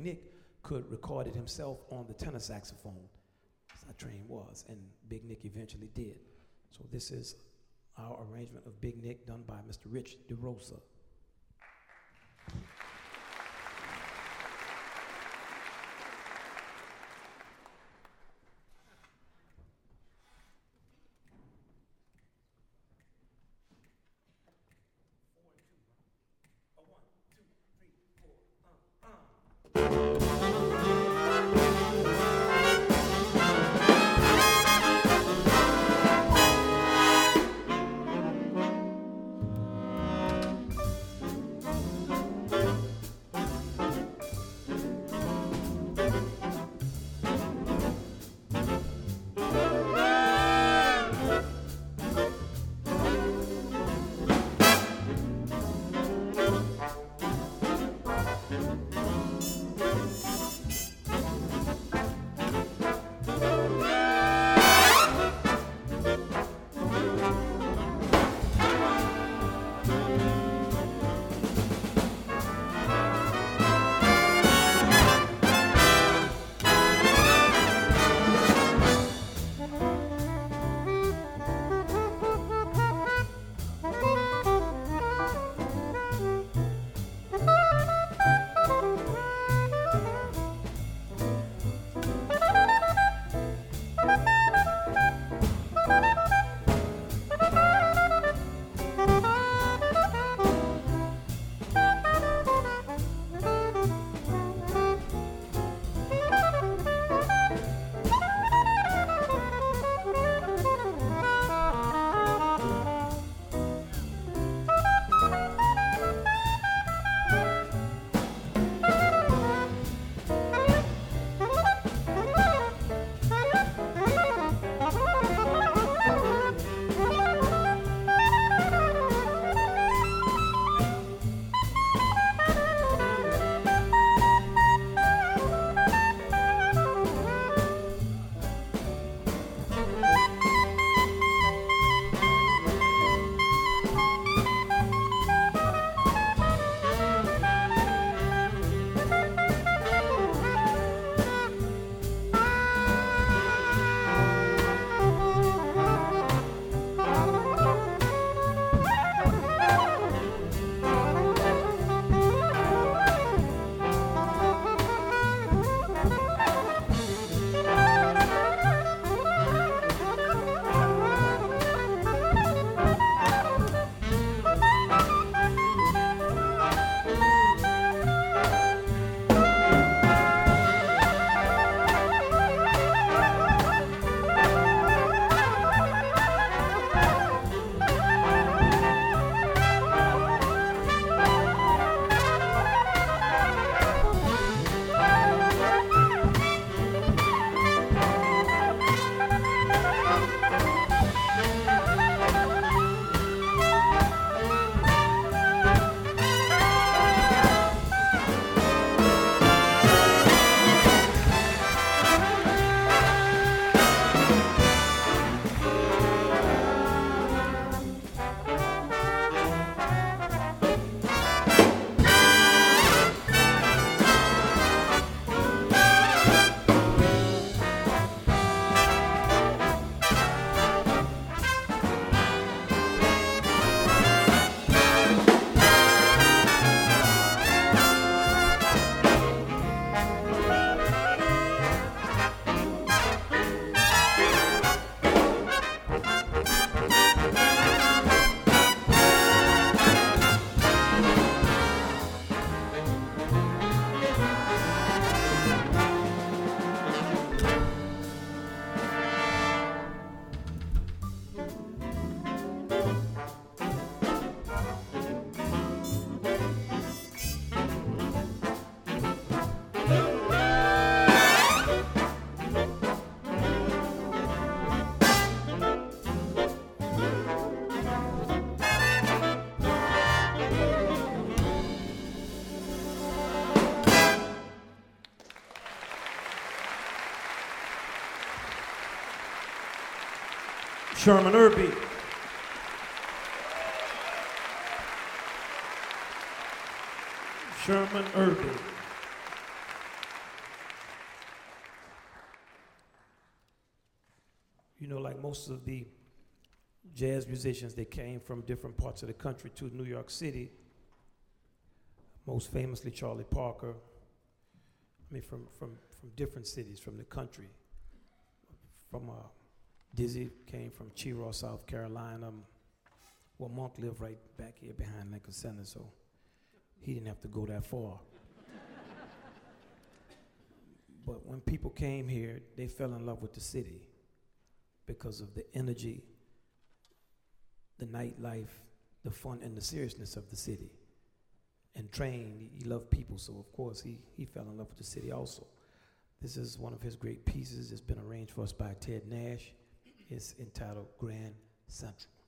Nick could record it himself on the tenor saxophone, as our train was, and Big Nick eventually did. So this is our arrangement of Big Nick done by Mr. Rich DeRosa. Sherman Irby. Sherman Irby. You know, like most of the jazz musicians, they came from different parts of the country to New York City. Most famously, Charlie Parker. I mean, from different cities, from the country. From Dizzy came from Chiraw, South Carolina. Well, Monk lived right back here behind Lincoln Center, so he didn't have to go that far. But when people came here, they fell in love with the city because of the energy, the nightlife, the fun, and the seriousness of the city. And Train, he loved people, so of course he fell in love with the city also. This is one of his great pieces. It's been arranged for us by Ted Nash. It's entitled Grand Central.